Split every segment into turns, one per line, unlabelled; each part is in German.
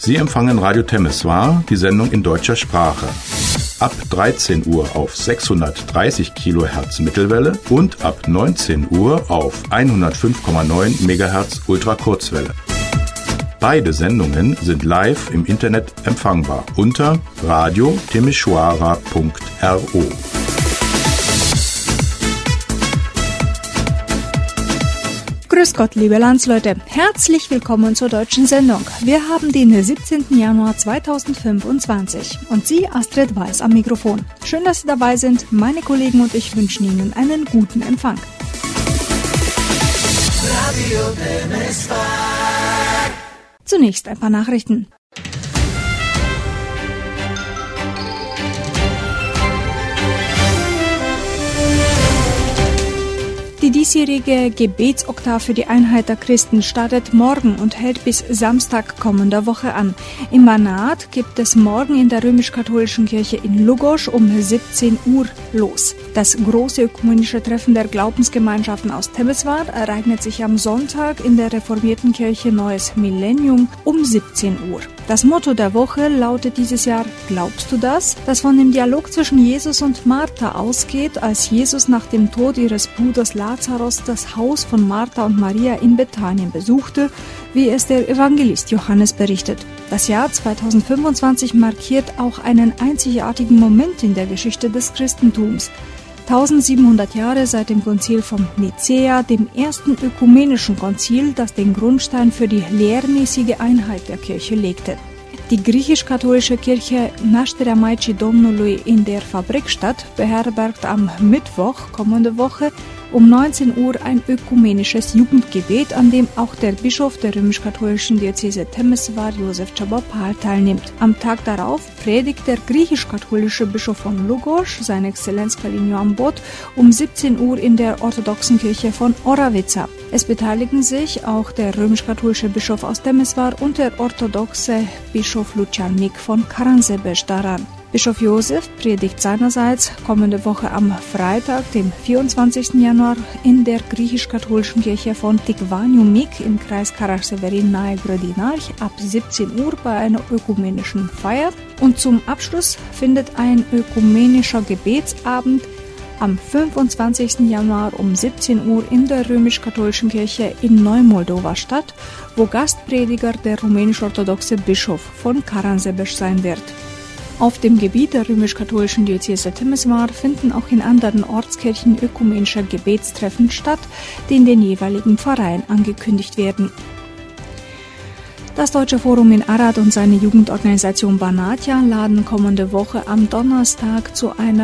Sie empfangen Radio Temeswar, die Sendung in deutscher Sprache. Ab 13 Uhr auf 630 kHz Mittelwelle und ab 19 Uhr auf 105,9 MHz Ultrakurzwelle. Beide Sendungen sind live im Internet empfangbar unter radio-temeshwara.ro.
Grüß Gott, liebe Landsleute. Herzlich willkommen zur deutschen Sendung. Wir haben den 17. Januar 2025 und Sie, Astrid Weiß, am Mikrofon. Schön, dass Sie dabei sind. Meine Kollegen und ich wünschen Ihnen einen guten Empfang. Radio Temeswar. Zunächst ein paar Nachrichten. Die diesjährige Gebetsoktav für die Einheit der Christen startet morgen und hält bis Samstag kommender Woche an. Im Banat gibt es morgen in der römisch-katholischen Kirche in Lugosz um 17 Uhr los. Das große ökumenische Treffen der Glaubensgemeinschaften aus Temeswar ereignet sich am Sonntag in der reformierten Kirche Neues Millennium um 17 Uhr. Das Motto der Woche lautet dieses Jahr: Glaubst du das? Das von dem Dialog zwischen Jesus und Martha ausgeht, als Jesus nach dem Tod ihres Bruders Lazarus das Haus von Martha und Maria in Bethanien besuchte, wie es der Evangelist Johannes berichtet. Das Jahr 2025 markiert auch einen einzigartigen Moment in der Geschichte des Christentums. 1700 Jahre seit dem Konzil von Nicäa, dem ersten ökumenischen Konzil, das den Grundstein für die lehrmäßige Einheit der Kirche legte. Die griechisch-katholische Kirche Nașterea Maicii Domnului in der Fabrikstadt beherbergt am Mittwoch kommende Woche um 19 Uhr ein ökumenisches Jugendgebet, an dem auch der Bischof der römisch-katholischen Diözese Temeswar, Josef Chabopal, teilnimmt. Am Tag darauf predigt der griechisch-katholische Bischof von Lugosz, seine Exzellenz Kalin Ioan Bot, um 17 Uhr in der orthodoxen Kirche von Oravița. Es beteiligen sich auch der römisch-katholische Bischof aus Temeswar und der orthodoxe Bischof Lucian Mic von Caransebeș daran. Bischof Josef predigt seinerseits kommende Woche am Freitag, dem 24. Januar, in der griechisch-katholischen Kirche von Ticvaniu Mic im Kreis Karaș-Severin nahe Grădinari ab 17 Uhr bei einer ökumenischen Feier. Und zum Abschluss findet ein ökumenischer Gebetsabend am 25. Januar um 17 Uhr in der römisch-katholischen Kirche in Neu-Moldova statt, wo Gastprediger der rumänisch-orthodoxe Bischof von Caransebeș sein wird. Auf dem Gebiet der römisch-katholischen Diözese Temeswar finden auch in anderen Ortskirchen ökumenische Gebetstreffen statt, die in den jeweiligen Pfarreien angekündigt werden. Das Deutsche Forum in Arad und seine Jugendorganisation Banatja laden kommende Woche am Donnerstag zu einer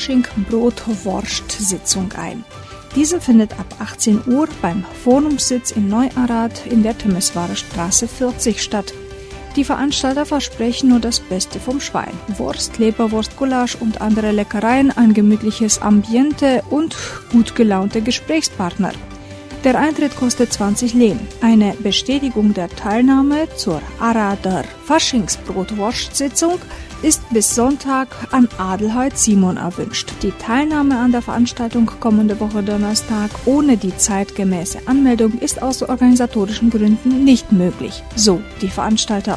Fasching-Brot-Wurst-Sitzung ein. Diese findet ab 18 Uhr beim Forumssitz in Neu-Arad in der Temeswarer Straße 40 statt. Die Veranstalter versprechen nur das Beste vom Schwein. Wurst, Leberwurst, Gulasch und andere Leckereien, ein gemütliches Ambiente und gut gelaunte Gesprächspartner. Der Eintritt kostet 20 Lehen. Eine Bestätigung der Teilnahme zur Arader Faschingsbrotwurst-Sitzung ist bis Sonntag an Adelheid Simon erwünscht. Die Teilnahme an der Veranstaltung kommende Woche Donnerstag ohne die zeitgemäße Anmeldung ist aus organisatorischen Gründen nicht möglich. So die Veranstalter.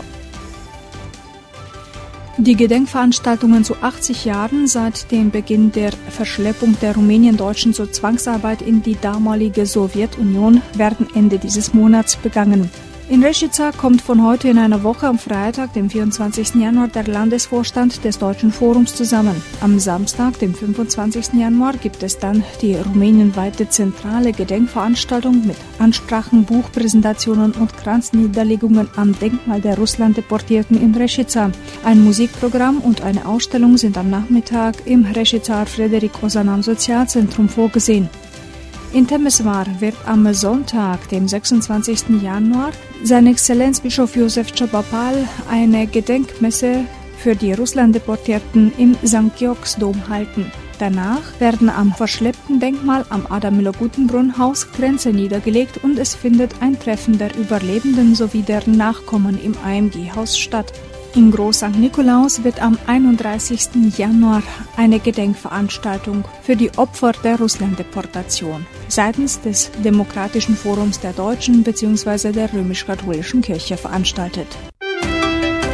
Die Gedenkveranstaltungen zu 80 Jahren seit dem Beginn der Verschleppung der Rumäniendeutschen zur Zwangsarbeit in die damalige Sowjetunion werden Ende dieses Monats begangen. In Rešica kommt von heute in einer Woche am Freitag, dem 24. Januar, der Landesvorstand des Deutschen Forums zusammen. Am Samstag, dem 25. Januar, gibt es dann die rumänienweite zentrale Gedenkveranstaltung mit Ansprachen, Buchpräsentationen und Kranzniederlegungen am Denkmal der Russlanddeportierten in Rešica. Ein Musikprogramm und eine Ausstellung sind am Nachmittag im Rešicar Frederik Ozanam Sozialzentrum vorgesehen. In Temeswar wird am Sonntag, dem 26. Januar, seine Exzellenz Bischof Josef Chabopal eine Gedenkmesse für die Russlanddeportierten im St. Georgsdom halten. Danach werden am verschleppten Denkmal am Adam-Müller-Gutenbrunn-Haus Kränze niedergelegt und es findet ein Treffen der Überlebenden sowie deren Nachkommen im AMG-Haus statt. In Groß St. Nikolaus wird am 31. Januar eine Gedenkveranstaltung für die Opfer der Russlanddeportation seitens des Demokratischen Forums der Deutschen bzw. der römisch-katholischen Kirche veranstaltet.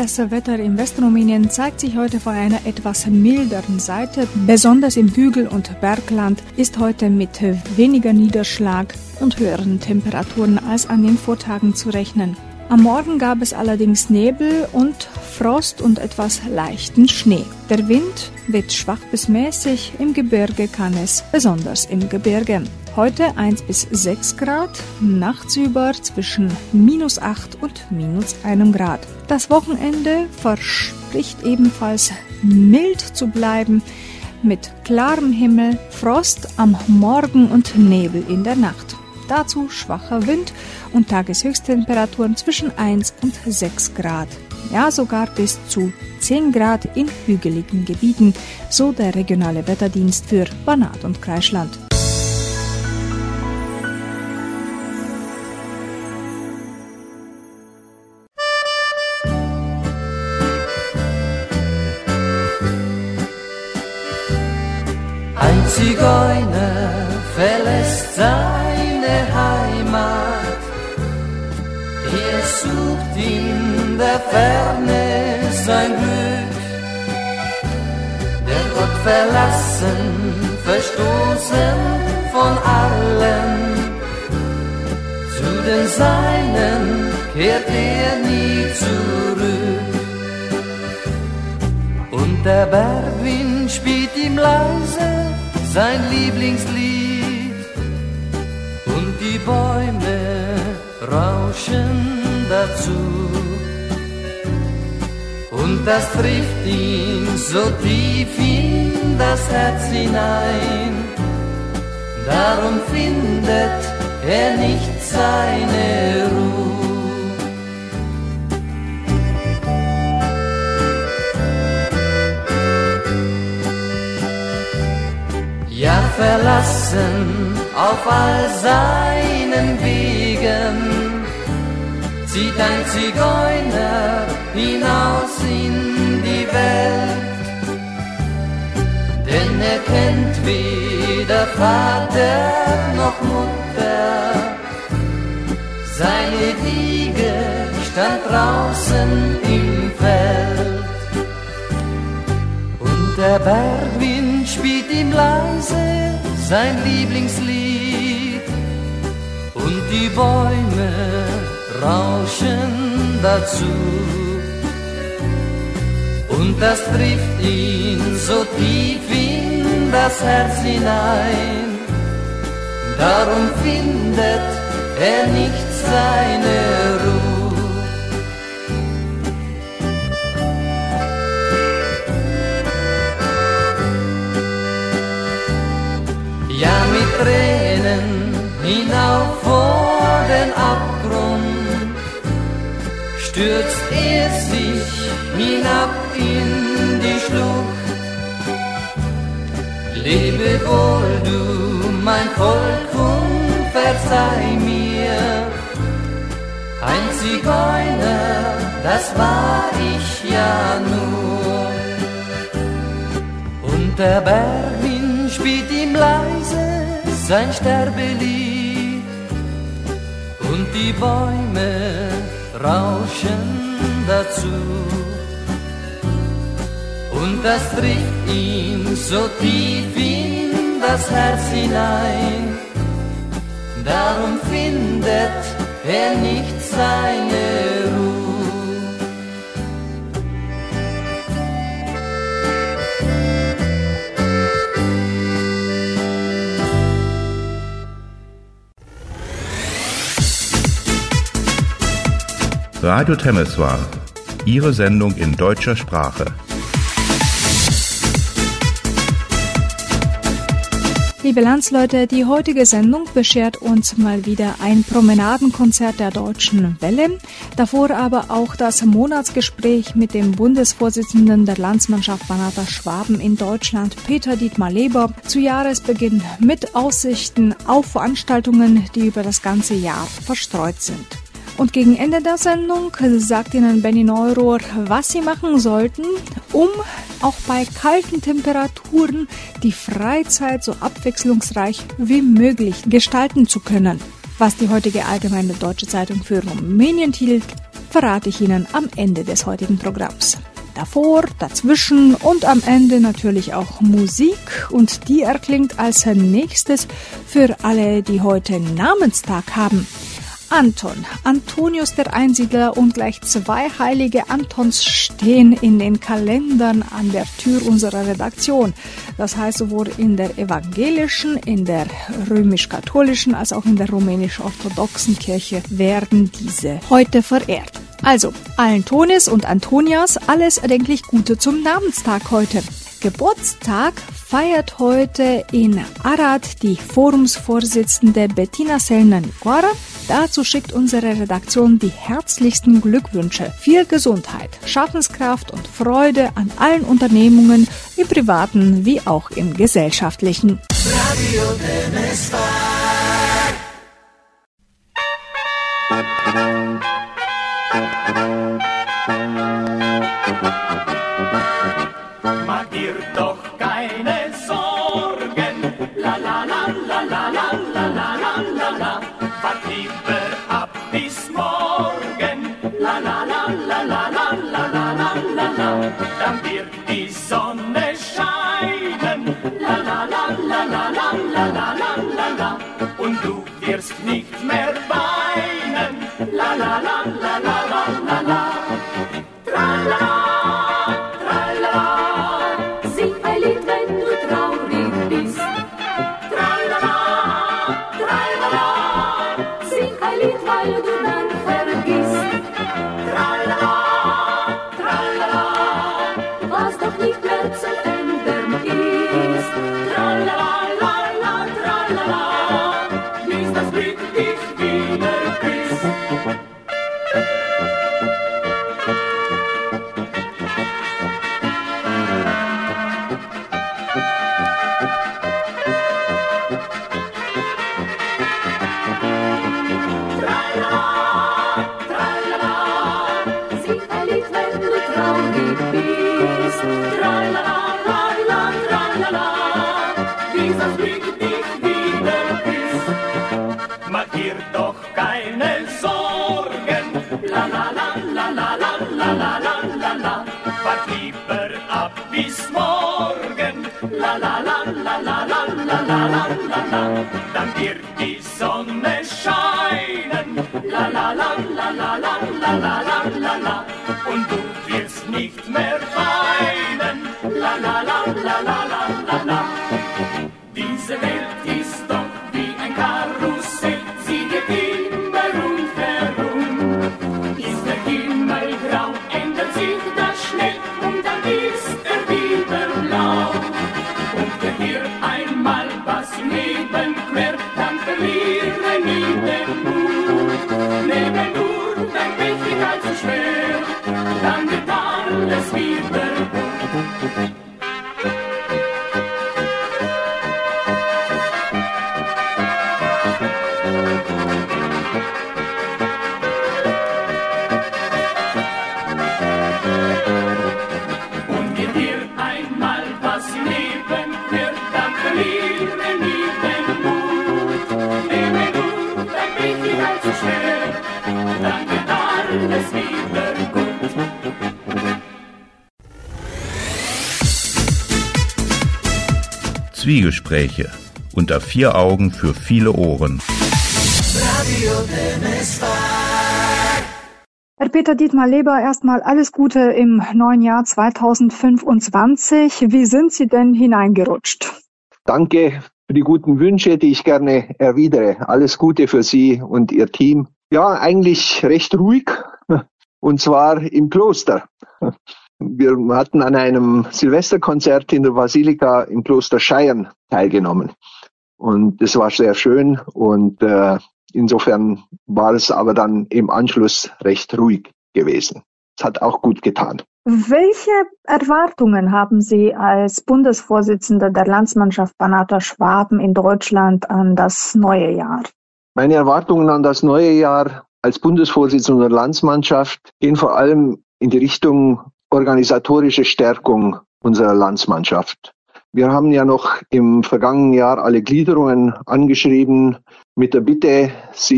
Das Wetter in Westrumänien zeigt sich heute von einer etwas milderen Seite. Besonders im Hügel- und Bergland ist heute mit weniger Niederschlag und höheren Temperaturen als an den Vortagen zu rechnen. Am Morgen gab es allerdings Nebel und Frost und etwas leichten Schnee. Der Wind weht schwach bis mäßig, im Gebirge kann es, besonders im Gebirge. Heute 1 bis 6 Grad, nachts über zwischen -8 und -1 Grad. Das Wochenende verspricht ebenfalls mild zu bleiben, mit klarem Himmel, Frost am Morgen und Nebel in der Nacht. Dazu schwacher Wind und Tageshöchsttemperaturen zwischen 1 und 6 Grad. Ja, sogar bis zu 10 Grad in hügeligen Gebieten, so der regionale Wetterdienst für Banat und Kreisland.
Ein Zigeuner verlässt seine Heimat, er sucht in der Ferne sein Glück. Der Gott verlassen, verstoßen von allen, zu den Seinen kehrt er nie zurück. Und der Bergwind spielt ihm leise sein Lieblingslied und die Bäume rauschen dazu. Und das trifft ihn so tief in das Herz hinein, darum findet er nicht seine Ruhe. Ja, verlassen auf all seinen Wegen, zieht ein Zigeuner hinaus in die Welt. Denn er kennt weder Vater noch Mutter, seine Wiege stand draußen im Feld. Und der Bergwind spielt ihm leise sein Lieblingslied und die Bäume rauschen dazu. Und das trifft ihn so tief in das Herz hinein, darum findet er nicht seine Ruhe. Ja, mit Tränen hinauf vor den Abgrund stürzt er sich hinab in die Schlucht. Lebe wohl, du mein Volk, und verzeih mir. Ein Zigeuner, das war ich ja nur. Und der Bergwind spielt ihm leise sein Sterbelied und die Bäume rauschen dazu. Und das trifft ihn so tief in das Herz hinein, darum findet er nicht seine Ruhe.
Radio Temeswar, Ihre Sendung in deutscher Sprache.
Liebe Landsleute, die heutige Sendung beschert uns mal wieder ein Promenadenkonzert der Deutschen Welle. Davor aber auch das Monatsgespräch mit dem Bundesvorsitzenden der Landsmannschaft Banata Schwaben in Deutschland, Peter Dietmar Leber, zu Jahresbeginn mit Aussichten auf Veranstaltungen, die über das ganze Jahr verstreut sind. Und gegen Ende der Sendung sagt Ihnen Benny Neurohr, was Sie machen sollten, um auch bei kalten Temperaturen die Freizeit so abwechslungsreich wie möglich gestalten zu können. Was die heutige Allgemeine Deutsche Zeitung für Rumänien hielt, verrate ich Ihnen am Ende des heutigen Programms. Davor, dazwischen und am Ende natürlich auch Musik und die erklingt als nächstes für alle, die heute Namenstag haben. Anton, Antonius der Einsiedler und gleich 2 heilige Antons stehen in den Kalendern an der Tür unserer Redaktion. Das heißt, sowohl in der evangelischen, in der römisch-katholischen als auch in der rumänisch-orthodoxen Kirche werden diese heute verehrt. Also, allen Tonis und Antonias alles erdenklich Gute zum Namenstag heute. Geburtstag feiert heute in Arad die Forumsvorsitzende Bettina Sellner-Nicoara. Dazu schickt unsere Redaktion die herzlichsten Glückwünsche. Viel Gesundheit, Schaffenskraft und Freude an allen Unternehmungen, im privaten wie auch im gesellschaftlichen.
Radio Temesvar.
Mach dir doch keine Sorgen, la la la la la la la la la la la. Wart lieber ab bis morgen, la la la la la la la la la la la. Dann wird die Sonne scheinen, la la la la la la la la la la la. Und du wirst nicht mehr weinen, la la la la la la la la. Tralala. Dann wird die Sonne scheinen, la la la la la la la la la la. Und du wirst nicht mehr weinen, la la la la la la la la. Diese Welt ist doch wie ein Karussell, sie geht immer rundherum. Ist der Himmel grau, ändert sich das schnell und dann ist er wieder blau. Und wer hier einmal was im Leben quert, dann verliere nie den Mut. Nehme nur dein Weg allzu schwer, dann wird alles wieder gut.
Zwiegespräche unter 4 Augen für viele Ohren.
Radio Temesvar.
Herr Peter Dietmar Leber, erstmal alles Gute im neuen Jahr 2025. Wie sind Sie denn hineingerutscht?
Danke für die guten Wünsche, die ich gerne erwidere. Alles Gute für Sie und Ihr Team. Ja, eigentlich recht ruhig, und zwar im Kloster. Wir hatten an einem Silvesterkonzert in der Basilika im Kloster Scheiern teilgenommen. Und das war sehr schön und insofern war es aber dann im Anschluss recht ruhig gewesen. Es hat auch gut getan.
Welche Erwartungen haben Sie als Bundesvorsitzender der Landsmannschaft Banata Schwaben in Deutschland an das neue Jahr?
Meine Erwartungen an das neue Jahr als Bundesvorsitzender der Landsmannschaft gehen vor allem in die Richtung organisatorische Stärkung unserer Landsmannschaft. Wir haben ja noch im vergangenen Jahr alle Gliederungen angeschrieben mit der Bitte, sich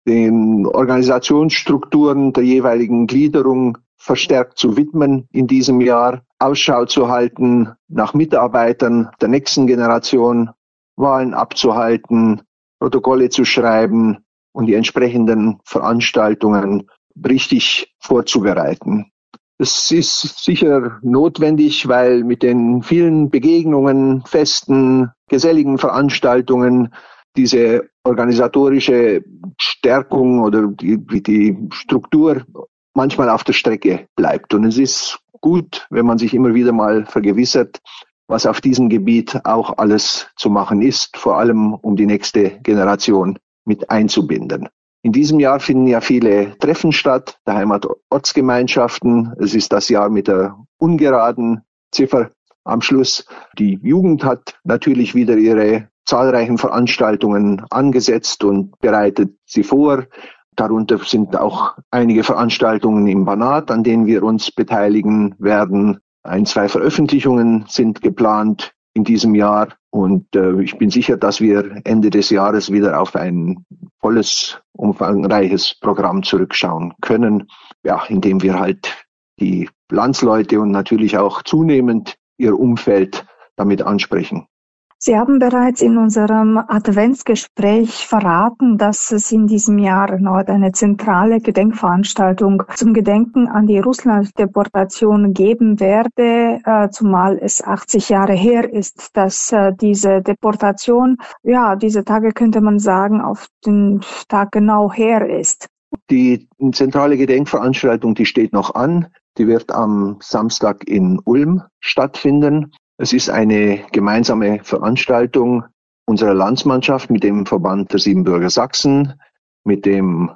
den Organisationsstrukturen der jeweiligen Gliederung verstärkt zu widmen in diesem Jahr, Ausschau zu halten nach Mitarbeitern der nächsten Generation, Wahlen abzuhalten, Protokolle zu schreiben und die entsprechenden Veranstaltungen richtig vorzubereiten. Es ist sicher notwendig, weil mit den vielen Begegnungen, Festen, geselligen Veranstaltungen diese organisatorische Stärkung oder die Struktur manchmal auf der Strecke bleibt. Und es ist gut, wenn man sich immer wieder mal vergewissert, was auf diesem Gebiet auch alles zu machen ist, vor allem um die nächste Generation mit einzubinden. In diesem Jahr finden ja viele Treffen statt, der Heimatortsgemeinschaften. Es ist das Jahr mit der ungeraden Ziffer am Schluss. Die Jugend hat natürlich wieder ihre zahlreichen Veranstaltungen angesetzt und bereitet sie vor. Darunter sind auch einige Veranstaltungen im Banat, an denen wir uns beteiligen werden. 1-2 Veröffentlichungen sind geplant in diesem Jahr. Und ich bin sicher, dass wir Ende des Jahres wieder auf ein volles, umfangreiches Programm zurückschauen können, ja, indem wir halt die Landsleute und natürlich auch zunehmend ihr Umfeld damit ansprechen.
Sie haben bereits in unserem Adventsgespräch verraten, dass es in diesem Jahr erneut eine zentrale Gedenkveranstaltung zum Gedenken an die Russland-Deportation geben werde, zumal es 80 Jahre her ist, dass diese Deportation, ja, diese Tage könnte man sagen, auf den Tag genau her ist.
Die zentrale Gedenkveranstaltung, die steht noch an. Die wird am Samstag in Ulm stattfinden. Es ist eine gemeinsame Veranstaltung unserer Landsmannschaft mit dem Verband der Siebenbürger Sachsen, mit dem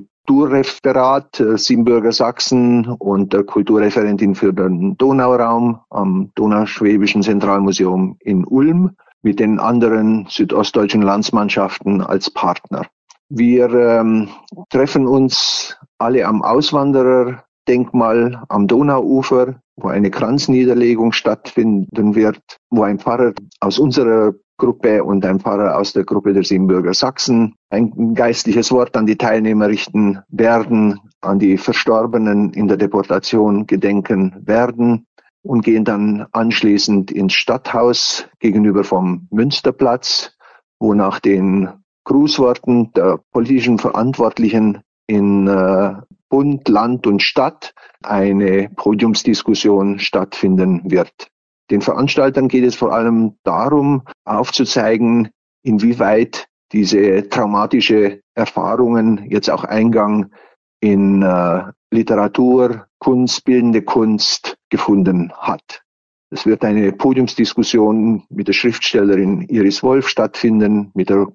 Kulturreferat Siebenbürger Sachsen und der Kulturreferentin für den Donauraum am Donauschwäbischen Zentralmuseum in Ulm, mit den anderen südostdeutschen Landsmannschaften als Partner. Wir treffen uns alle am Auswandererdenkmal am Donauufer, wo eine Kranzniederlegung stattfinden wird, wo ein Pfarrer aus unserer Gruppe und ein Pfarrer aus der Gruppe der Siebenbürger Sachsen ein geistliches Wort an die Teilnehmer richten werden, an die Verstorbenen in der Deportation gedenken werden und gehen dann anschließend ins Stadthaus gegenüber vom Münsterplatz, wo nach den Grußworten der politischen Verantwortlichen in Bund, Land und Stadt eine Podiumsdiskussion stattfinden wird. Den Veranstaltern geht es vor allem darum, aufzuzeigen, inwieweit diese traumatische Erfahrungen jetzt auch Eingang in Literatur, Kunst, bildende Kunst gefunden hat. Es wird eine Podiumsdiskussion mit der Schriftstellerin Iris Wolf stattfinden, mit der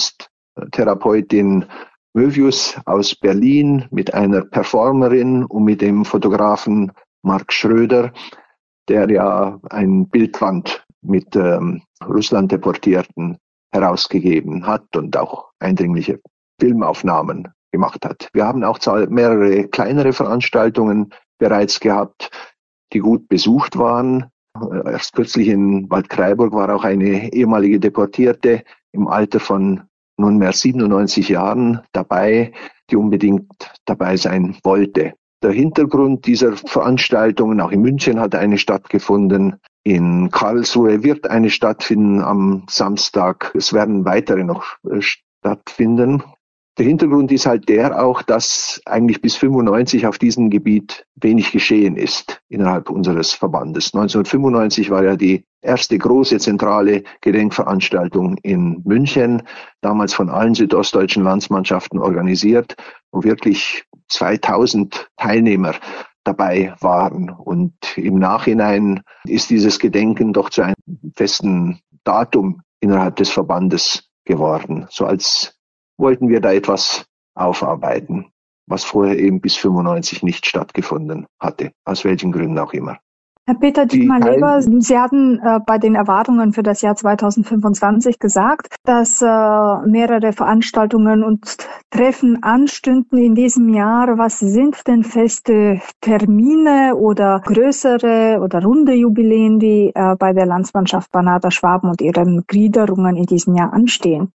Kunsttherapeutin Mövius aus Berlin, mit einer Performerin und mit dem Fotografen Marc Schröder, der ja ein Bildband mit Russland-Deportierten herausgegeben hat und auch eindringliche Filmaufnahmen gemacht hat. Wir haben auch mehrere kleinere Veranstaltungen bereits gehabt, die gut besucht waren. Erst kürzlich in Waldkraiburg war auch eine ehemalige Deportierte im Alter von nunmehr 97 Jahren dabei, die unbedingt dabei sein wollte. Der Hintergrund dieser Veranstaltungen, auch in München hat eine stattgefunden, in Karlsruhe wird eine stattfinden am Samstag, es werden weitere noch stattfinden. Der Hintergrund ist halt der auch, dass eigentlich bis 1995 auf diesem Gebiet wenig geschehen ist innerhalb unseres Verbandes. 1995 war ja die erste große zentrale Gedenkveranstaltung in München, damals von allen südostdeutschen Landsmannschaften organisiert, wo wirklich 2000 Teilnehmer dabei waren. Und im Nachhinein ist dieses Gedenken doch zu einem festen Datum innerhalb des Verbandes geworden, so als wollten wir da etwas aufarbeiten, was vorher eben bis 1995 nicht stattgefunden hatte, aus welchen Gründen auch immer.
Herr Peter Diekmann-Leber, Sie hatten bei den Erwartungen für das Jahr 2025 gesagt, dass mehrere Veranstaltungen und Treffen anstünden in diesem Jahr. Was sind denn feste Termine oder größere oder runde Jubiläen, die bei der Landsmannschaft Banater Schwaben und ihren Gliederungen in diesem Jahr anstehen?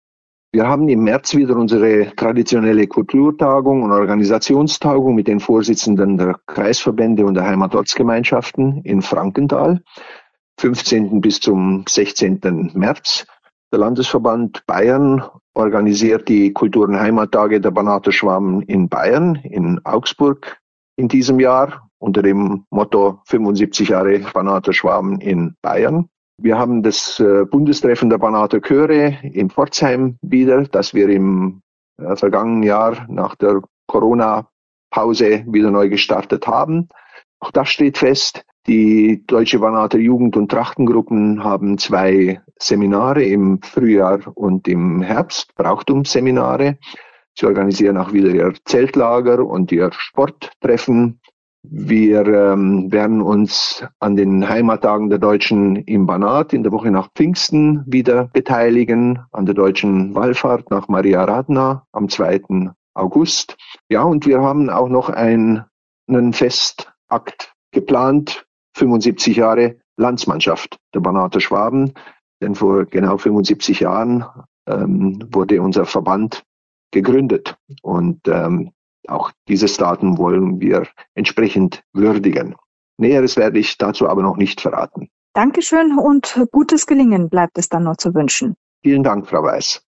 Wir haben im März wieder unsere traditionelle Kulturtagung und Organisationstagung mit den Vorsitzenden der Kreisverbände und der Heimatortsgemeinschaften in Frankenthal, 15. bis zum 16. März. Der Landesverband Bayern organisiert die Kultur- und Heimattage der Banater Schwaben in Bayern, in Augsburg in diesem Jahr, unter dem Motto 75 Jahre Banater Schwaben in Bayern. Wir haben das Bundestreffen der Banater Chöre in Pforzheim wieder, das wir im vergangenen Jahr nach der Corona-Pause wieder neu gestartet haben. Auch das steht fest. Die Deutsche Banater Jugend- und Trachtengruppen haben 2 Seminare im Frühjahr und im Herbst, Brauchtumsseminare. Sie organisieren auch wieder ihr Zeltlager und ihr Sporttreffen. Wir werden uns an den Heimattagen der Deutschen im Banat in der Woche nach Pfingsten wieder beteiligen, an der Deutschen Wallfahrt nach Maria Radna am 2. August. Ja, und wir haben auch noch einen Festakt geplant, 75 Jahre Landsmannschaft der Banater Schwaben, denn vor genau 75 Jahren wurde unser Verband gegründet und auch dieses Datum wollen wir entsprechend würdigen. Näheres werde ich dazu aber noch nicht verraten.
Dankeschön und gutes Gelingen bleibt es dann noch zu wünschen.
Vielen Dank, Frau Weiß.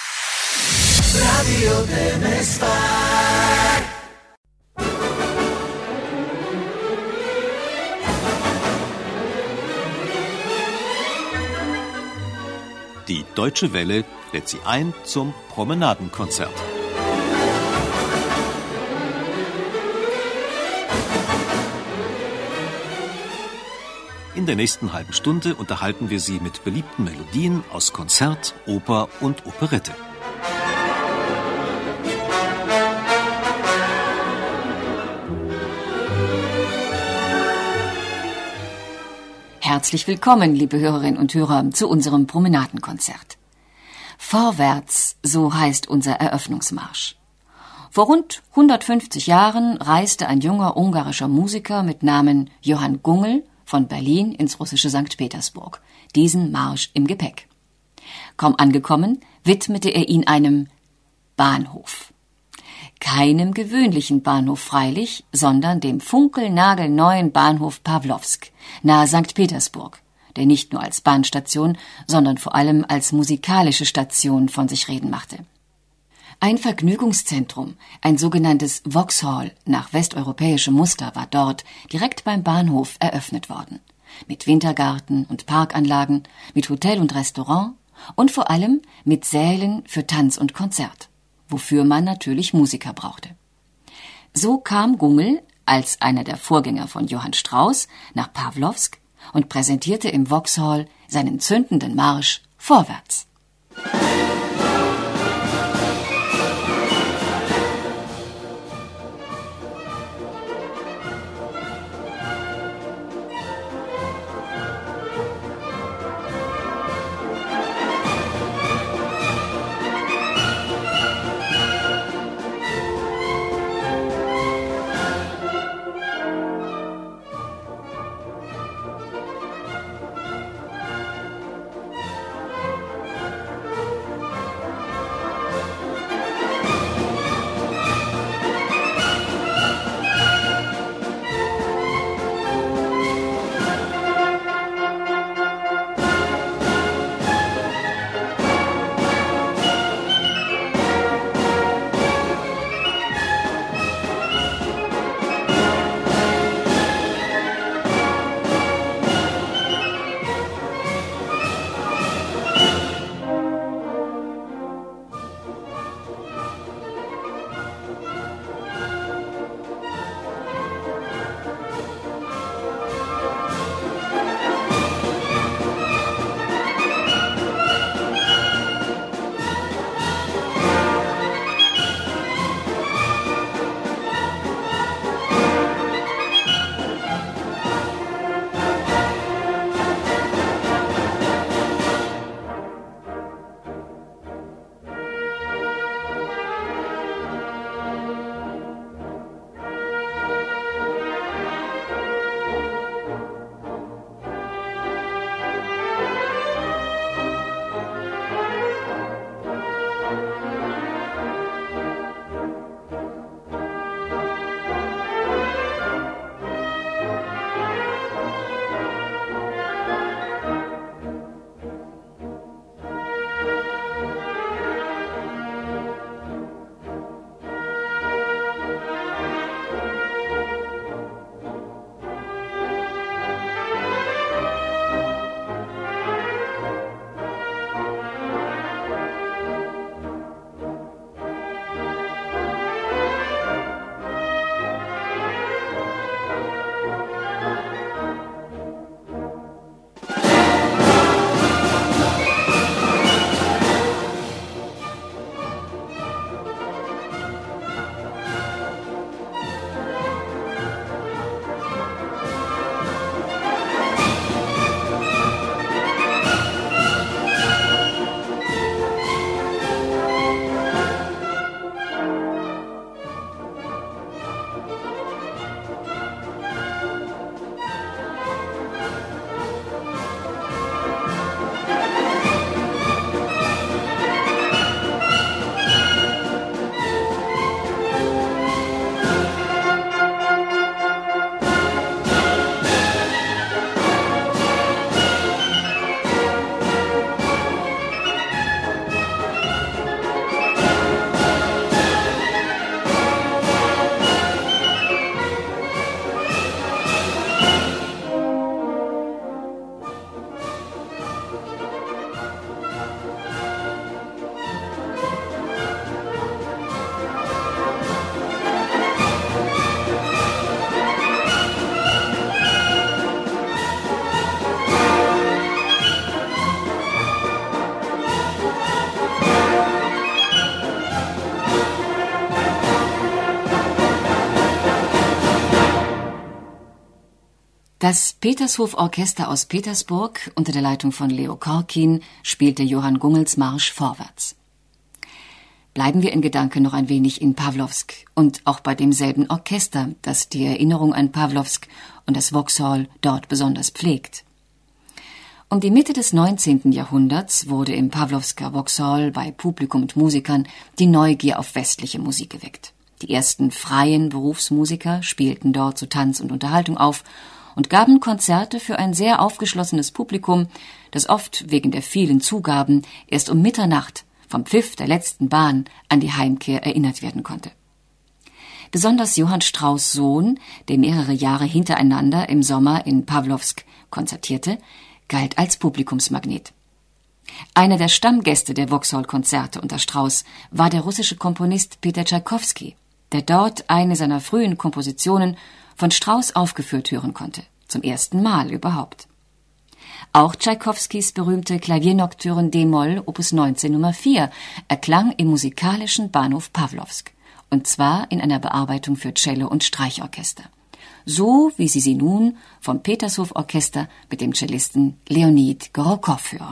Radio Temesvar.
Die Deutsche Welle lädt Sie ein zum Promenadenkonzert. In der nächsten halben Stunde unterhalten wir Sie mit beliebten Melodien aus Konzert, Oper und Operette.
Herzlich willkommen, liebe Hörerinnen und Hörer, zu unserem Promenadenkonzert. Vorwärts, so heißt unser Eröffnungsmarsch. Vor rund 150 Jahren reiste ein junger ungarischer Musiker mit Namen Johann Gungel von Berlin ins russische St. Petersburg, diesen Marsch im Gepäck. Kaum angekommen, widmete er ihn einem Bahnhof. Keinem gewöhnlichen Bahnhof freilich, sondern dem funkelnagelneuen Bahnhof Pawlowsk, nahe St. Petersburg, der nicht nur als Bahnstation, sondern vor allem als musikalische Station von sich reden machte. Ein Vergnügungszentrum, ein sogenanntes Vauxhall nach westeuropäischem Muster war dort direkt beim Bahnhof eröffnet worden. Mit Wintergarten und Parkanlagen, mit Hotel und Restaurant und vor allem mit Sälen für Tanz und Konzert, wofür man natürlich Musiker brauchte. So kam Gungel als einer der Vorgänger von Johann Strauss nach Pawlowsk und präsentierte im Vauxhall seinen zündenden Marsch Vorwärts. Das Petershof-Orchester aus Petersburg unter der Leitung von Leo Korkin spielte Johann Gungels Marsch Vorwärts. Bleiben wir in Gedanken noch ein wenig in Pawlowsk und auch bei demselben Orchester, das die Erinnerung an Pawlowsk und das Vauxhall dort besonders pflegt. Um die Mitte des 19. Jahrhunderts wurde im Pawlowsker Vauxhall bei Publikum und Musikern die Neugier auf westliche Musik geweckt. Die ersten freien Berufsmusiker spielten dort zu Tanz und Unterhaltung auf und gaben Konzerte für ein sehr aufgeschlossenes Publikum, das oft wegen der vielen Zugaben erst um Mitternacht vom Pfiff der letzten Bahn an die Heimkehr erinnert werden konnte. Besonders Johann Strauss' Sohn, der mehrere Jahre hintereinander im Sommer in Pawlowsk konzertierte, galt als Publikumsmagnet. Einer der Stammgäste der Vauxhall-Konzerte unter Strauss war der russische Komponist Peter Tschaikowski, der dort eine seiner frühen Kompositionen von Strauss aufgeführt hören konnte, zum ersten Mal überhaupt. Auch Tschaikowskis berühmte Klaviernocturne d-Moll Opus 19 Nummer 4 erklang im musikalischen Bahnhof Pawlowsk, und zwar in einer Bearbeitung für Cello und Streichorchester, so wie Sie sie nun vom Petershof-Orchester mit dem Cellisten Leonid Gorokow hören.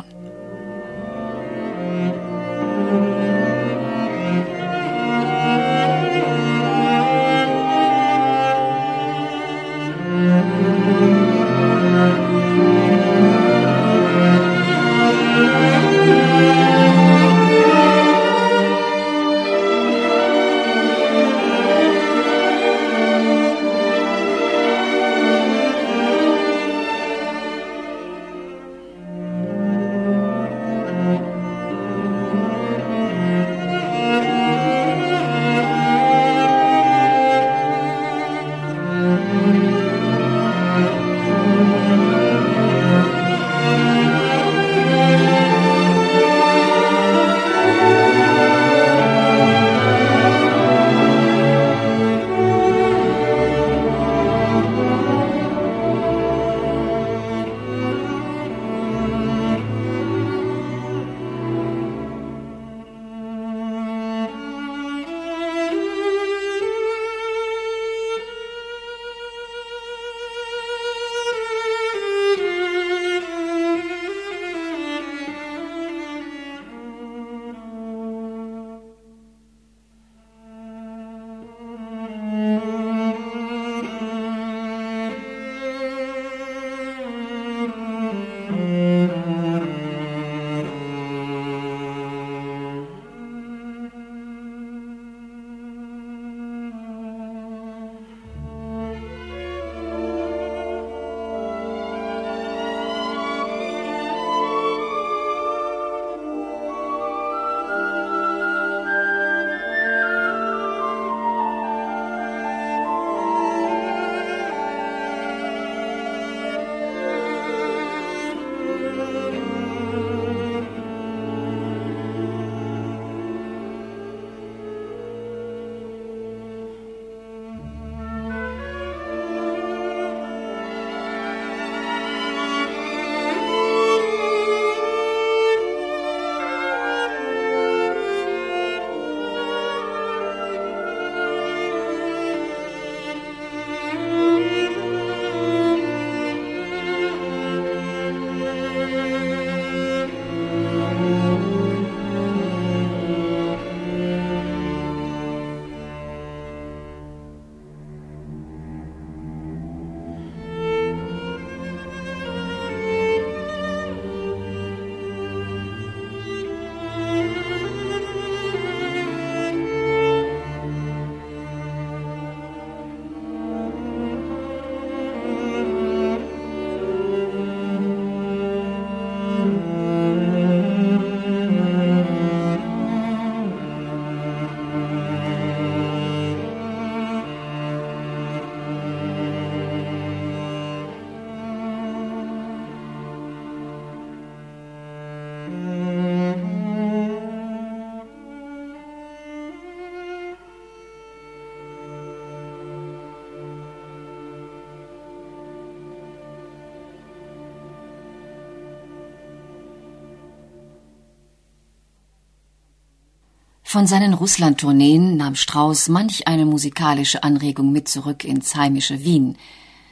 Von seinen Russland-Tourneen nahm Strauss manch eine musikalische Anregung mit zurück ins heimische Wien.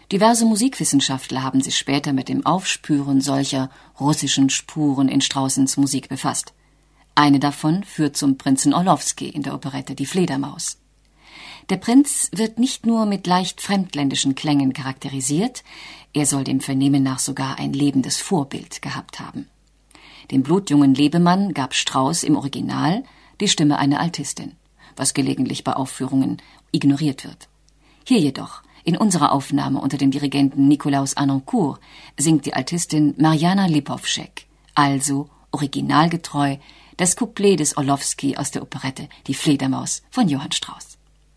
Diverse Musikwissenschaftler haben sich später mit dem Aufspüren solcher russischen Spuren in Straussens Musik befasst. Eine davon führt zum Prinzen Orlowski in der Operette Die Fledermaus. Der Prinz wird nicht nur mit leicht fremdländischen Klängen charakterisiert, er soll dem Vernehmen nach sogar ein lebendes Vorbild gehabt haben. Dem blutjungen Lebemann gab Strauss im Original die Stimme einer Altistin, was gelegentlich bei Aufführungen ignoriert wird. Hier jedoch, in unserer Aufnahme unter dem Dirigenten Nikolaus Harnoncourt, singt die Altistin Marjana Lipovcek, also originalgetreu das Couplet des Orlowski aus der Operette Die Fledermaus von Johann Strauss.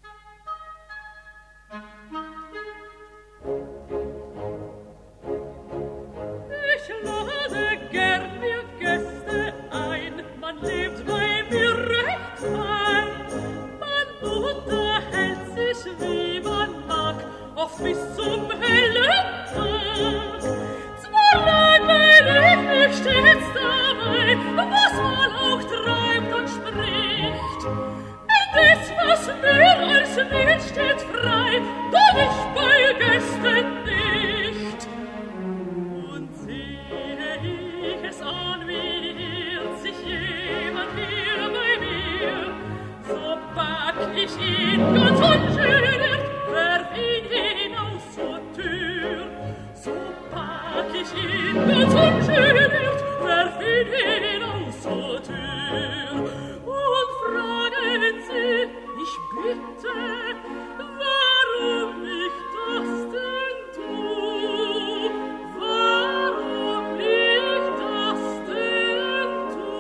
Ich lade gern mir Gäste ein, man lebt bei mir recht fein. Man unterhält sich, wie man mag, oft bis zum hellen Tag. Zwar langweilig nicht stets dabei, was man auch treibt und spricht. Indes, was mehr als will, steht frei, doch ich bei Gästen nicht. Und sehe ich es an, wie hielt sich jemand hier bei mir, so pack ich ihn ganz ungeniert, werf ihn hinaus zur Tür. So pack ich ihn ganz ungeniert, werf ihn hinaus zur Tür. Und fragen Sie, ich bitte, warum ich das denn tu? Warum ich das denn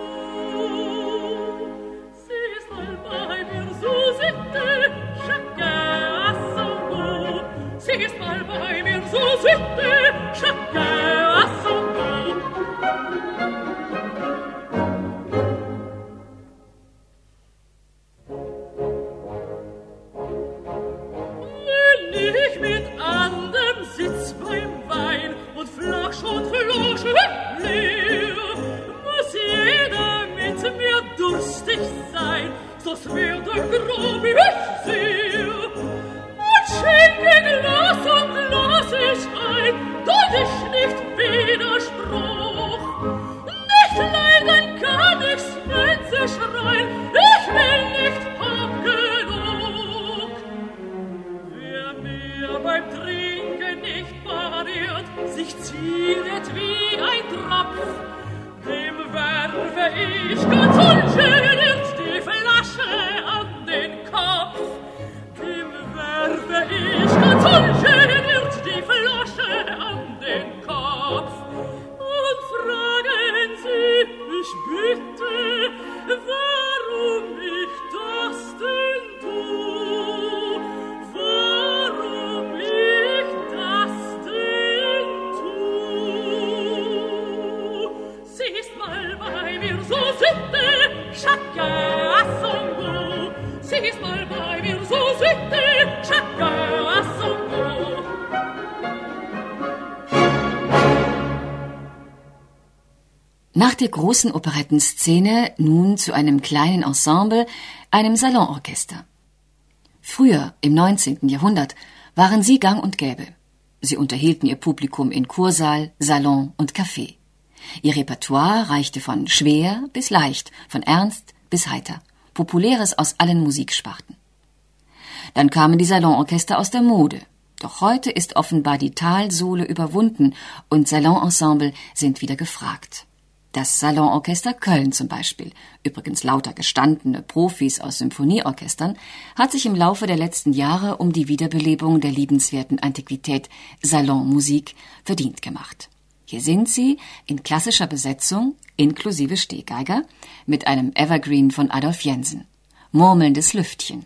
tu? Sie ist mal bei mir, so sitte, chacun à son goût. Sie ist mal bei mir, so sitte, chacun à son goût. Wenn ich mit andern sitz beim Wein und Flasch leer, muss jeder mit mir durstig sein, sonst wird grob ich sehe. Man schenke Glas und Glas ich ein, doch ich nicht Widerspruch. Nicht leiden kann ich's, wenn sie schreien, ich will nicht hab genug. Wer mir beim Trinken nicht pariert, sich zieret wie ein Tropf, dem werfe ich ganz ungeniert die Flasche an den Kopf. Dem werfe ich ganz ungeniert die Flasche an den Kopf. Und fragen Sie mich bitte, warum ich das denn tu? Warum ich das denn tu? Sie ist mal bei mir, so sitte, chacun à son goût. Sie ist mal bei mir, so sitte, chacun à son goût.
Nach der großen Operettenszene nun zu einem kleinen Ensemble, einem Salonorchester. Früher, im 19. Jahrhundert, waren sie gang und gäbe. Sie unterhielten ihr Publikum in Kursaal, Salon und Café. Ihr Repertoire reichte von schwer bis leicht, von ernst bis heiter, Populäres aus allen Musiksparten. Dann kamen die Salonorchester aus der Mode. Doch heute ist offenbar die Talsohle überwunden und Salonensemble sind wieder gefragt. Das Salonorchester Köln zum Beispiel, übrigens lauter gestandene Profis aus Symphonieorchestern, hat sich im Laufe der letzten Jahre um die Wiederbelebung der liebenswerten Antiquität Salonmusik verdient gemacht. Hier sind sie in klassischer Besetzung, inklusive Stehgeiger, mit einem Evergreen von Adolf Jensen. Murmelndes Lüftchen.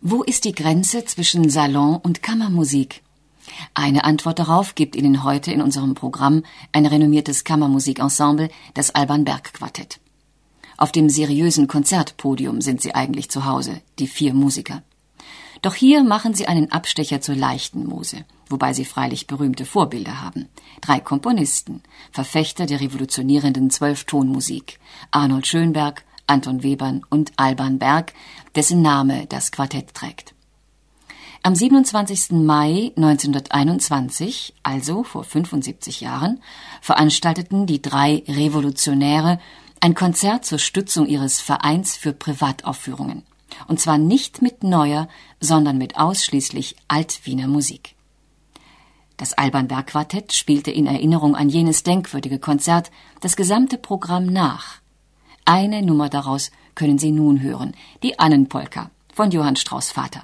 Wo ist die Grenze zwischen Salon und Kammermusik? Eine Antwort darauf gibt Ihnen heute in unserem Programm ein renommiertes Kammermusikensemble, das Alban Berg Quartett. Auf dem seriösen Konzertpodium sind sie eigentlich zu Hause, die 4 Musiker. Doch hier machen sie einen Abstecher zur leichten Muse, wobei sie freilich berühmte Vorbilder haben. 3 Komponisten, Verfechter der revolutionierenden 12-Ton-Musik, Arnold Schönberg, Anton Webern und Alban Berg, dessen Name das Quartett trägt. Am 27. Mai 1921, also vor 75 Jahren, veranstalteten die 3 Revolutionäre ein Konzert zur Stützung ihres Vereins für Privataufführungen. Und zwar nicht mit neuer, sondern mit ausschließlich Altwiener Musik. Das Alban Berg Quartett spielte in Erinnerung an jenes denkwürdige Konzert das gesamte Programm nach. Eine Nummer daraus können Sie nun hören, die Annenpolka von Johann Strauss Vater.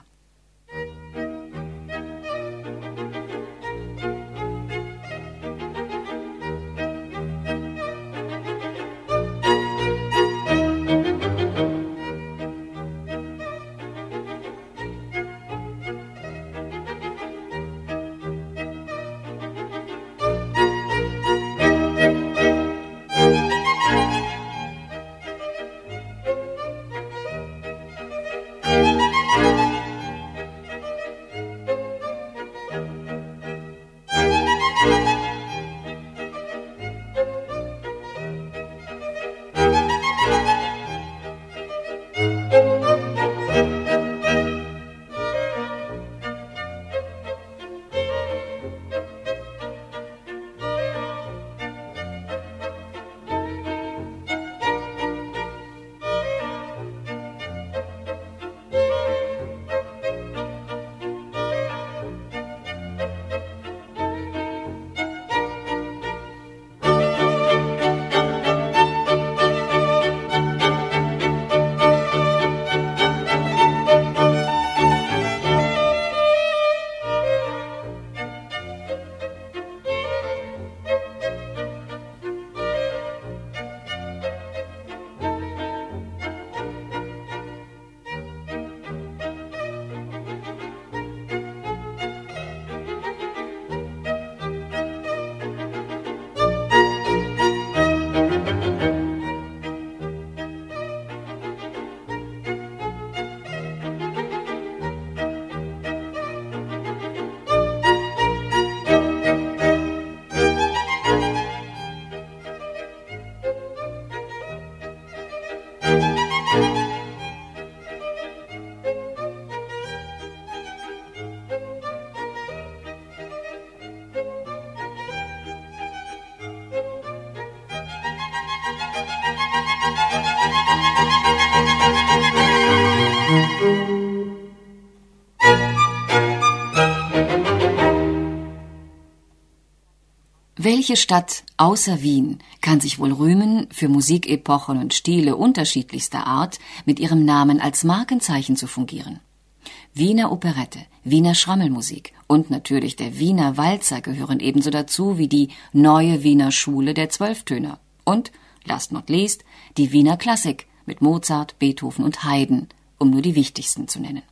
Welche Stadt außer Wien kann sich wohl rühmen, für Musikepochen und Stile unterschiedlichster Art mit ihrem Namen als Markenzeichen zu fungieren? Wiener Operette, Wiener Schrammelmusik und natürlich der Wiener Walzer gehören ebenso dazu wie die neue Wiener Schule der Zwölftöner und, last not least, die Wiener Klassik mit Mozart, Beethoven und Haydn, um nur die wichtigsten zu nennen.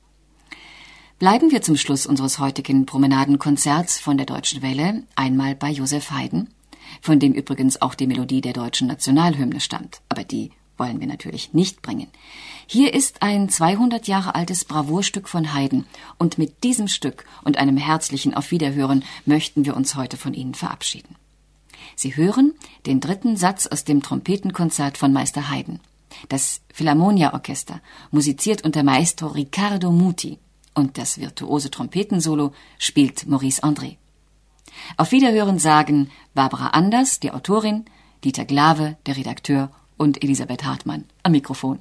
Bleiben wir zum Schluss unseres heutigen Promenadenkonzerts von der Deutschen Welle einmal bei Joseph Haydn, von dem übrigens auch die Melodie der deutschen Nationalhymne stammt, aber die wollen wir natürlich nicht bringen. Hier ist ein 200 Jahre altes Bravourstück von Haydn und mit diesem Stück und einem herzlichen Auf Wiederhören möchten wir uns heute von Ihnen verabschieden. Sie hören den 3. Satz aus dem Trompetenkonzert von Meister Haydn. Das Philharmonia-Orchester musiziert unter Maestro Riccardo Muti und das virtuose Trompetensolo spielt Maurice André. Auf Wiederhören sagen Barbara Anders, die Autorin, Dieter Glawe, der Redakteur und Elisabeth Hartmann am Mikrofon.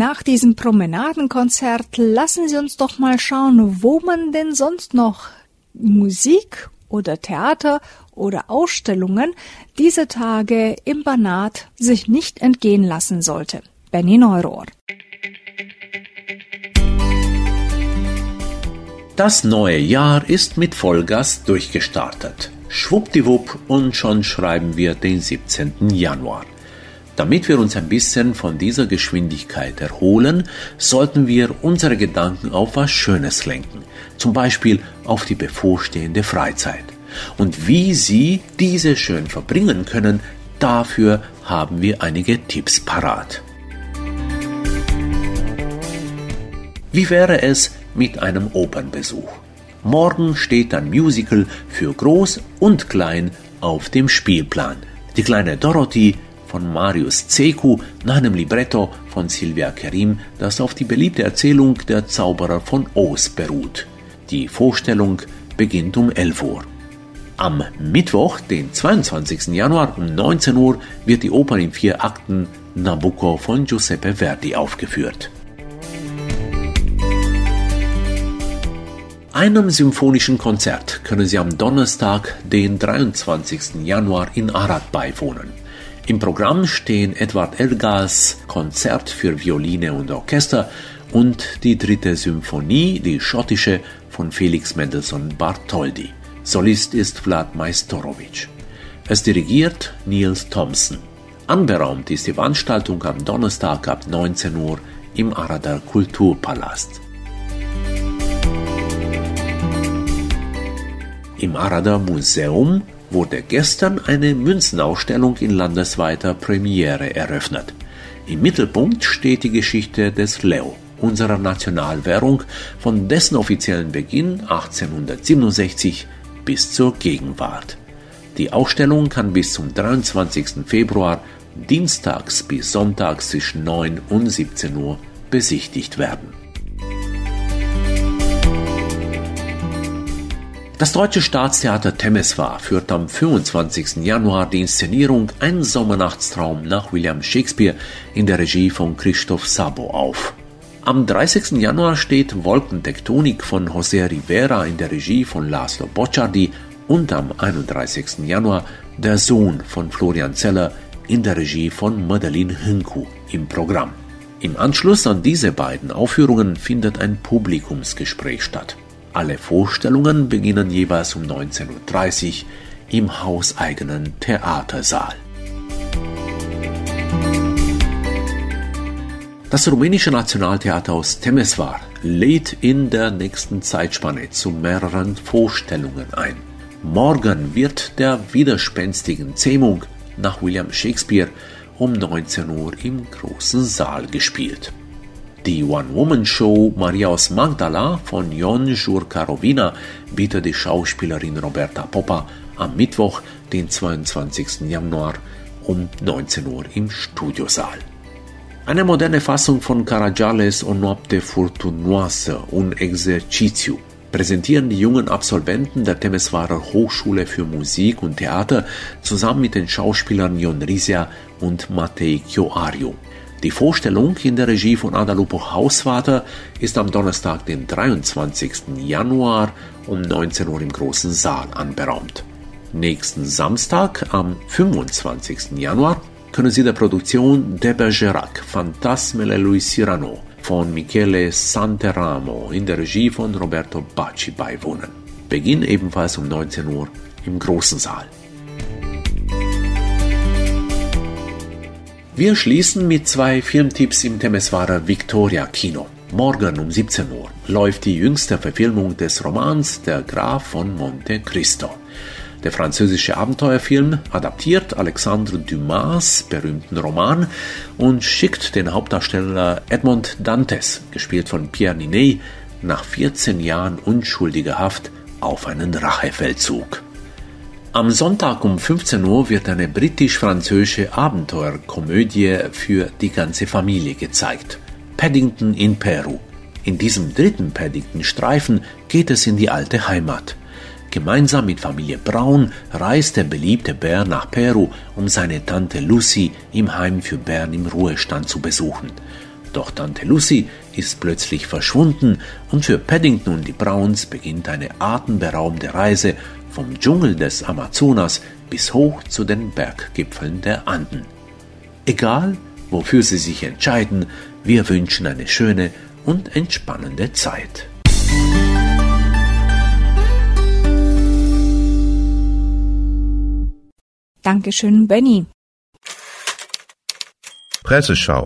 Nach diesem Promenadenkonzert lassen Sie uns doch mal schauen, wo man denn sonst noch Musik oder Theater oder Ausstellungen diese Tage im Banat sich nicht entgehen lassen sollte. Benny Neurohr.
Das neue Jahr ist mit Vollgas durchgestartet. Schwuppdiwupp und schon schreiben wir den 17. Januar. Damit wir uns ein bisschen von dieser Geschwindigkeit erholen, sollten wir unsere Gedanken auf was Schönes lenken, zum Beispiel auf die bevorstehende Freizeit. Und wie Sie diese schön verbringen können, dafür haben wir einige Tipps parat. Wie wäre es mit einem Opernbesuch? Morgen steht ein Musical für Groß und Klein auf dem Spielplan. Die kleine Dorothy von Marius Zeku nach einem Libretto von Silvia Kerim, das auf die beliebte Erzählung Der Zauberer von Oz beruht. Die Vorstellung beginnt um 11 Uhr. Am Mittwoch, den 22. Januar um 19 Uhr, wird die Oper in 4 Akten Nabucco von Giuseppe Verdi aufgeführt. Einem symphonischen Konzert können Sie am Donnerstag, den 23. Januar in Arad beiwohnen. Im Programm stehen Edward Elgars Konzert für Violine und Orchester und die 3. Symphonie, die schottische, von Felix Mendelssohn Bartholdy. Solist ist Vlad Majstorovic. Es dirigiert Niels Thomsen. Anberaumt ist die Veranstaltung am Donnerstag ab 19 Uhr im Arader Kulturpalast. Im Arader Museum wurde gestern eine Münzenausstellung in landesweiter Premiere eröffnet. Im Mittelpunkt steht die Geschichte des Leu, unserer Nationalwährung, von dessen offiziellen Beginn 1867 bis zur Gegenwart. Die Ausstellung kann bis zum 23. Februar dienstags bis sonntags zwischen 9 und 17 Uhr besichtigt werden. Das Deutsche Staatstheater Temeswar führt am 25. Januar die Inszenierung Ein Sommernachtstraum nach William Shakespeare in der Regie von Krzysztof Sabo auf. Am 30. Januar steht Wolkentektonik von José Rivera in der Regie von Laszlo Bocciardi und am 31. Januar Der Sohn von Florian Zeller in der Regie von Madeleine Hinku im Programm. Im Anschluss an diese beiden Aufführungen findet ein Publikumsgespräch statt. Alle Vorstellungen beginnen jeweils um 19.30 Uhr im hauseigenen Theatersaal. Das rumänische Nationaltheater aus Temeswar lädt in der nächsten Zeitspanne zu mehreren Vorstellungen ein. Morgen wird der widerspenstigen Zähmung nach William Shakespeare um 19 Uhr im großen Saal gespielt. Die One-Woman-Show Maria aus Magdala von Jon Žurka-Rovina bietet die Schauspielerin Roberta Poppa am Mittwoch, den 22. Januar um 19 Uhr im Studiosaal. Eine moderne Fassung von Caragiales O Noapte Furtunoasă, un exercițiu, präsentieren die jungen Absolventen der Temeswarer Hochschule für Musik und Theater zusammen mit den Schauspielern Ion Risia und Matei Chioariu. Die Vorstellung in der Regie von Ada Lupo Hausvater ist am Donnerstag, den 23. Januar um 19 Uhr im großen Saal anberaumt. Nächsten Samstag, am 25. Januar, können Sie der Produktion De Bergerac, Fantasmele lui Cyrano von Michele Santeramo in der Regie von Roberto Bacci beiwohnen. Beginn ebenfalls um 19 Uhr im großen Saal. Wir schließen mit 2 Filmtipps im Temeswarer Victoria Kino. Morgen um 17 Uhr läuft die jüngste Verfilmung des Romans Der Graf von Monte Cristo. Der französische Abenteuerfilm adaptiert Alexandre Dumas' berühmten Roman und schickt den Hauptdarsteller Edmond Dantes, gespielt von Pierre Niney, nach 14 Jahren unschuldiger Haft auf einen Rachefeldzug. Am Sonntag um 15 Uhr wird eine britisch-französische Abenteuerkomödie für die ganze Familie gezeigt. Paddington in Peru. In diesem 3. Paddington-Streifen geht es in die alte Heimat. Gemeinsam mit Familie Braun reist der beliebte Bär nach Peru, um seine Tante Lucy im Heim für Bären im Ruhestand zu besuchen. Doch Tante Lucy ist plötzlich verschwunden und für Paddington und die Browns beginnt eine atemberaubende Reise vom Dschungel des Amazonas bis hoch zu den Berggipfeln der Anden. Egal, wofür sie sich entscheiden, wir wünschen eine schöne und entspannende Zeit.
Dankeschön, Benny.
Presseschau.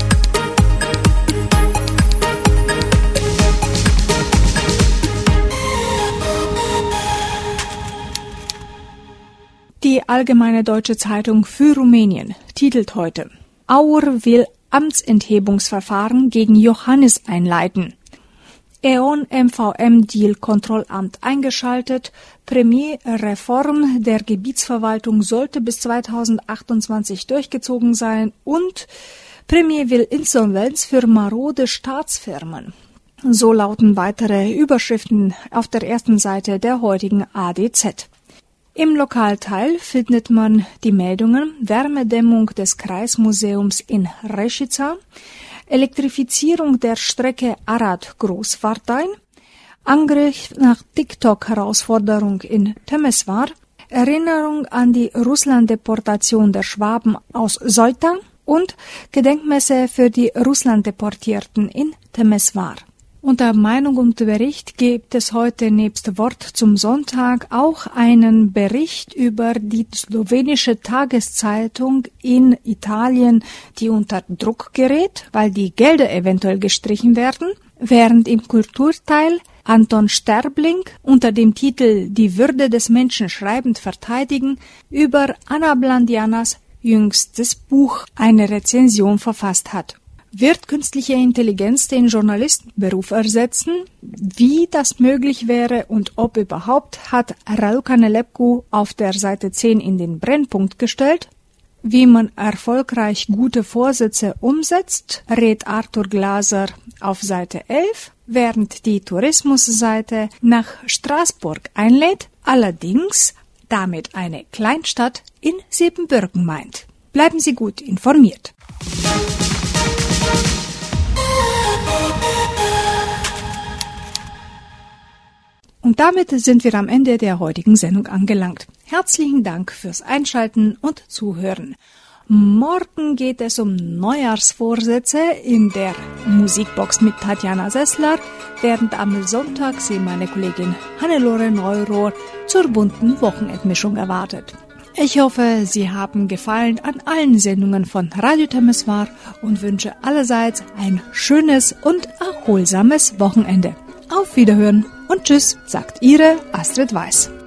Die Allgemeine Deutsche Zeitung für Rumänien titelt heute: Aur will Amtsenthebungsverfahren gegen Iohannis einleiten. E.ON MVM-Deal-Kontrollamt eingeschaltet. Premierreform der Gebietsverwaltung sollte bis 2028 durchgezogen sein und Premier will Insolvenz für marode Staatsfirmen. So lauten weitere Überschriften auf der ersten Seite der heutigen ADZ. Im Lokalteil findet man die Meldungen: Wärmedämmung des Kreismuseums in Rešica, Elektrifizierung der Strecke Arad-Großwartein, Angriff nach TikTok-Herausforderung in Temesvar, Erinnerung an die Russland-Deportation der Schwaben aus Ceuta und Gedenkmesse für die Russland-Deportierten in Temesvar. Unter Meinung und Bericht gibt es heute nebst Wort zum Sonntag auch einen Bericht über die slowenische Tageszeitung in Italien, die unter Druck gerät, weil die Gelder eventuell gestrichen werden, während im Kulturteil Anton Sterbling unter dem Titel Die Würde des Menschen schreibend verteidigen über Anna Blandianas jüngstes Buch eine Rezension verfasst hat. Wird künstliche Intelligenz den Journalistenberuf ersetzen? Wie das möglich wäre und ob überhaupt, hat Raluca Nelepku auf der Seite 10 in den Brennpunkt gestellt. Wie man erfolgreich gute Vorsätze umsetzt, rät Arthur Glaser auf Seite 11, während die Tourismusseite nach Straßburg einlädt, allerdings damit eine Kleinstadt in Siebenbürgen meint. Bleiben Sie gut informiert. Und damit sind wir am Ende der heutigen Sendung angelangt. Herzlichen Dank fürs Einschalten und Zuhören. Morgen geht es um Neujahrsvorsätze in der Musikbox mit Tatjana Sessler, während am Sonntag sie meine Kollegin Hannelore Neurohr zur bunten Wochenendmischung erwartet. Ich hoffe, Sie haben Gefallen an allen Sendungen von Radio Temesvar und wünsche allerseits ein schönes und erholsames Wochenende. Auf Wiederhören und Tschüss, sagt Ihre Astrid Weiß.